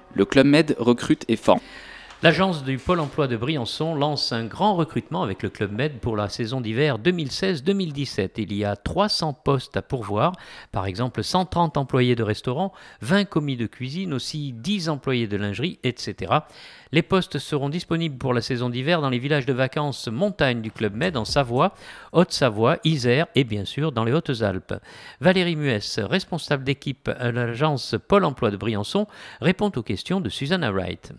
Le Club Med recrute et forme. L'agence du Pôle emploi de Briançon lance un grand recrutement avec le Club Med pour la saison d'hiver 2016-2017. Il y a 300 postes à pourvoir, par exemple 130 employés de restaurant, 20 commis de cuisine, aussi 10 employés de lingerie, etc. Les postes seront disponibles pour la saison d'hiver dans les villages de vacances montagne du Club Med en Savoie, Haute-Savoie, Isère et bien sûr dans les Hautes-Alpes. Valérie Muès, responsable d'équipe à l'agence Pôle emploi de Briançon, répond aux questions de Susanna Wright.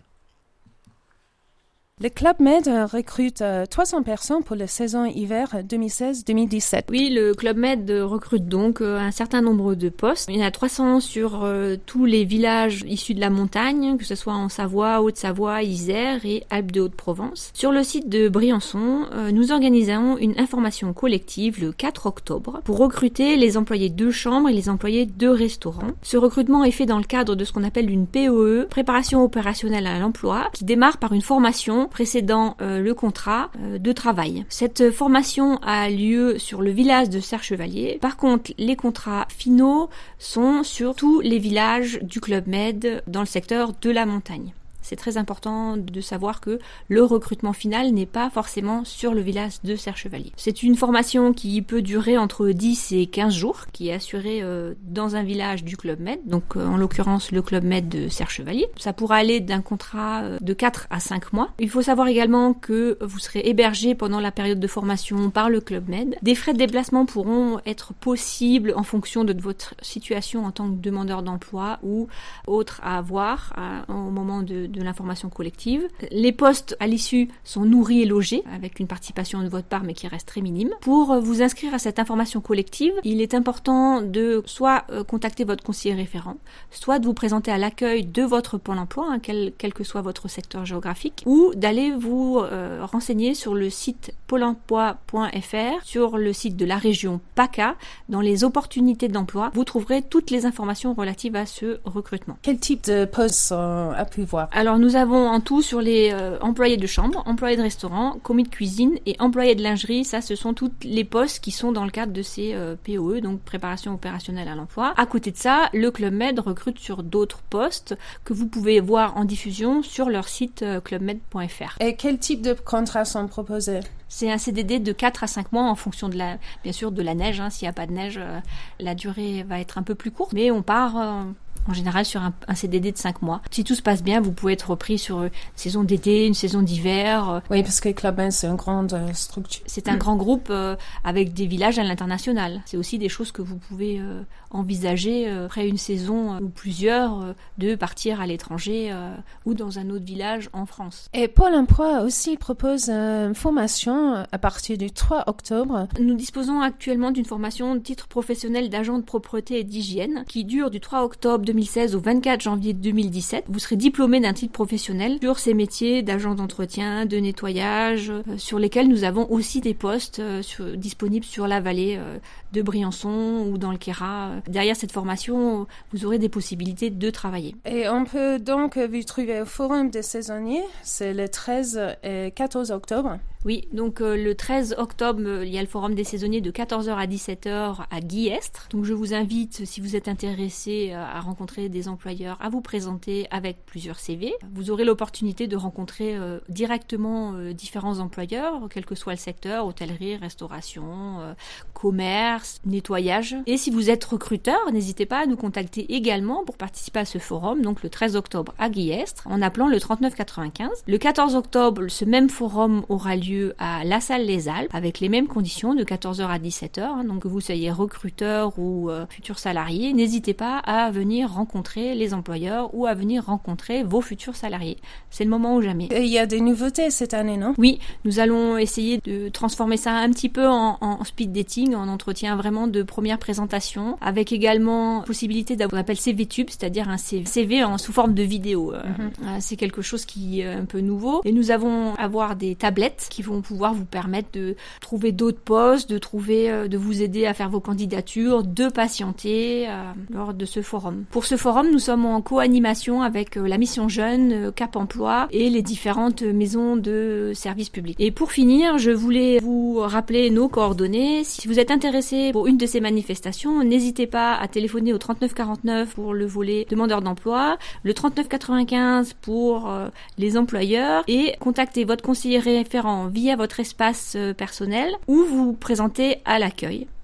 Le Club Med recrute 300 personnes pour la saison hiver 2016-2017. Oui, le Club Med recrute donc un certain nombre de postes. Il y en a 300 sur tous les villages issus de la montagne, que ce soit en Savoie, Haute-Savoie, Isère et Alpes de Haute-Provence. Sur le site de Briançon, nous organisons une information collective le 4 octobre pour recruter les employés de chambres et les employés de restaurants. Ce recrutement est fait dans le cadre de ce qu'on appelle une POE, préparation opérationnelle à l'emploi, qui démarre par une formation précédant le contrat de travail. Cette formation a lieu sur le village de Serre-Chevalier. Par contre, les contrats finaux sont sur tous les villages du Club Med dans le secteur de la montagne. C'est très important de savoir que le recrutement final n'est pas forcément sur le village de Serre-Chevalier. C'est une formation qui peut durer entre 10 et 15 jours, qui est assurée dans un village du Club Med, donc en l'occurrence le Club Med de Serre-Chevalier. Ça pourra aller d'un contrat de 4 à 5 mois. Il faut savoir également que vous serez hébergé pendant la période de formation par le Club Med. Des frais de déplacement pourront être possibles en fonction de votre situation en tant que demandeur d'emploi ou autre à avoir au moment de l'information collective. Les postes à l'issue sont nourris et logés avec une participation de votre part mais qui reste très minime. Pour vous inscrire à cette information collective, il est important de soit contacter votre conseiller référent, soit de vous présenter à l'accueil de votre Pôle emploi, quel que soit votre secteur géographique, ou d'aller vous renseigner sur le site pôle emploi.fr, sur le site de la région PACA, dans les opportunités d'emploi. Vous trouverez toutes les informations relatives à ce recrutement. Quel type de poste a pu voir? Alors nous avons en tout sur les employés de chambre, employés de restaurant, commis de cuisine et employés de lingerie. Ça, ce sont tous les postes qui sont dans le cadre de ces POE, donc préparation opérationnelle à l'emploi. À côté de ça, le Club Med recrute sur d'autres postes que vous pouvez voir en diffusion sur leur site clubmed.fr. Et quel type de contrats sont proposés? C'est un CDD de 4 à 5 mois en fonction de bien sûr de la neige. S'il n'y a pas de neige, la durée va être un peu plus courte, mais on part en général sur un CDD de 5 mois. Si tout se passe bien, vous pouvez être repris sur une saison d'été, une saison d'hiver. Oui, parce que Club Med, c'est une grande structure. C'est un grand groupe avec des villages à l'international. C'est aussi des choses que vous pouvez envisager après une saison ou plusieurs de partir à l'étranger ou dans un autre village en France. Et Pôle emploi aussi propose une formation à partir du 3 octobre. Nous disposons actuellement d'une formation de titre professionnel d'agent de propreté et d'hygiène qui dure du 3 octobre 2016 au 24 janvier 2017. Vous serez diplômé d'un titre professionnel sur ces métiers d'agent d'entretien, de nettoyage, sur lesquels nous avons aussi des postes disponibles sur la vallée de Briançon ou dans le Queyras. Derrière cette formation, vous aurez des possibilités de travailler. Et on peut donc vous trouver au Forum des saisonniers, c'est le 13 et 14 octobre. Oui, donc le 13 octobre, il y a le Forum des saisonniers de 14h à 17h à Guillestre. Donc je vous invite, si vous êtes intéressé à rencontrer des employeurs, à vous présenter avec plusieurs CV. Vous aurez l'opportunité de rencontrer directement différents employeurs, quel que soit le secteur, hôtellerie, restauration, commerce, nettoyage. Et si vous êtes recruteur, n'hésitez pas à nous contacter également pour participer à ce forum, donc le 13 octobre à Guillestre, en appelant le 3995. Le 14 octobre, ce même forum aura lieu à La Salle les Alpes avec les mêmes conditions de 14h à 17h. Donc que vous soyez recruteur ou futur salarié, n'hésitez pas à venir rencontrer les employeurs ou à venir rencontrer vos futurs salariés. C'est le moment ou jamais. Et il y a des nouveautés cette année, non? Oui, nous allons essayer de transformer ça un petit peu en speed dating, en entretien vraiment de première présentation, avec également possibilité d'avoir ce qu'on appelle CV-tube, c'est-à-dire un CV sous forme de vidéo. C'est quelque chose qui est un peu nouveau. Et nous allons avoir des tablettes qui qui vont pouvoir vous permettre de trouver d'autres postes, de vous aider à faire vos candidatures, de patienter lors de ce forum. Pour ce forum, nous sommes en co-animation avec la mission Jeunes, Cap Emploi et les différentes maisons de services publics. Et pour finir, je voulais vous rappeler nos coordonnées. Si vous êtes intéressé pour une de ces manifestations, n'hésitez pas à téléphoner au 3949 pour le volet demandeur d'emploi, le 3995 pour les employeurs et contactez votre conseiller référent via votre espace personnel ou vous présentez à l'accueil.